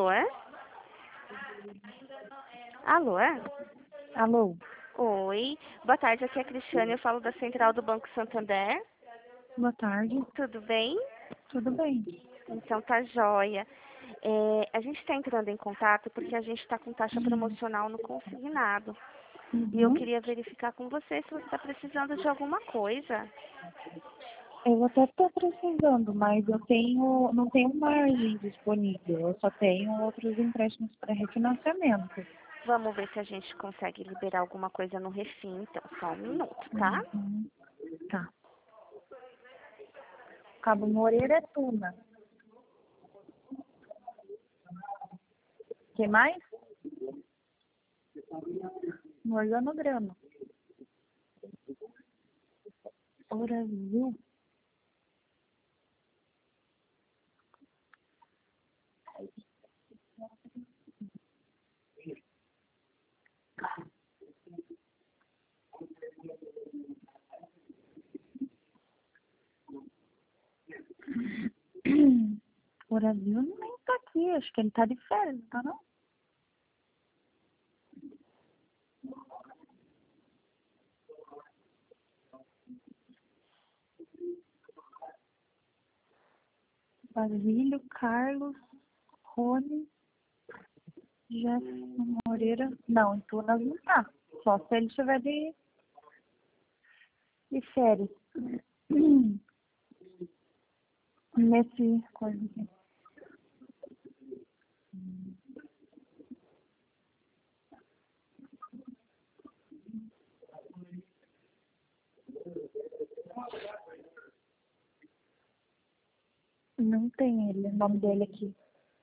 Alô, é? Alô, é? Alô, Oi, boa tarde, aqui é a Cristiane, eu falo da Central do Banco Santander. boa tarde, Tudo bem? tudo bem? Então tá joia. A gente está entrando em contato porque a gente está com taxa promocional no consignado. E eu Uhum. queria verificar com você se você está precisando de alguma coisa. Eu até estou precisando, mas não tenho margem disponível, eu só tenho outros empréstimos para refinanciamento. Vamos ver se a gente consegue liberar alguma coisa no refim, então, só um minuto, tá? Uhum. Tá. Cabo Moreira é Tuna. O que mais? No organograma. Brasil. O Brasil nem tá aqui, acho que ele tá de férias, não tá não? Basílio, Carlos, Rony, Jefferson Moreira. Não, em Tunas não tá. Só se ele estiver de férias. Nesse coisa aqui. Não tem ele, o nome dele aqui.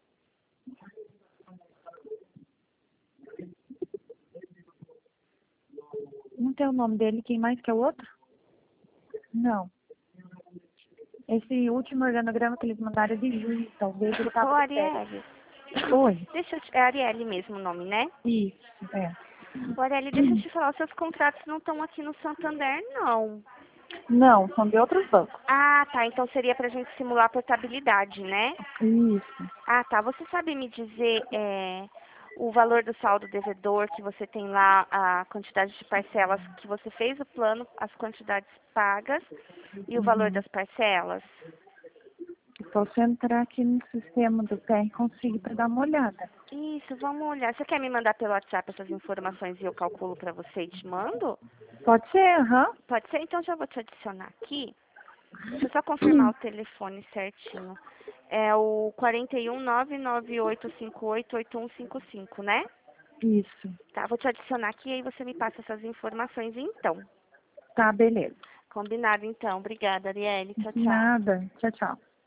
Não tem o nome dele, quem mais que é o outro? Não. Esse último organograma que eles mandaram é de junho, talvez ele Ô, tava de férias. Arielle, Oi, é Arielle mesmo o nome, né? isso, é. Ô, Arielle, deixa eu te falar, os seus contratos não estão aqui no Santander, não. Não, são de outros bancos. Ah, tá, então seria pra gente simular a portabilidade, né? Isso. Ah, tá, você sabe me dizer o valor do saldo devedor que você tem lá, a quantidade de parcelas que você fez o plano, as quantidades pagas e o valor Uhum. das parcelas? Então, se eu entrar aqui no sistema do PR, consigo pra dar uma olhada. Isso, vamos olhar. Você quer me mandar pelo WhatsApp essas informações e eu calculo pra você e te mando? Pode ser, aham. Pode ser? Então já vou te adicionar aqui. Deixa eu só confirmar o telefone certinho. É o 41998588155, né? Isso. Tá, vou te adicionar aqui e aí você me passa essas informações então. Tá, beleza. Combinado então. Obrigada, Arielle. Tchau, tchau. Nada. Tchau, tchau.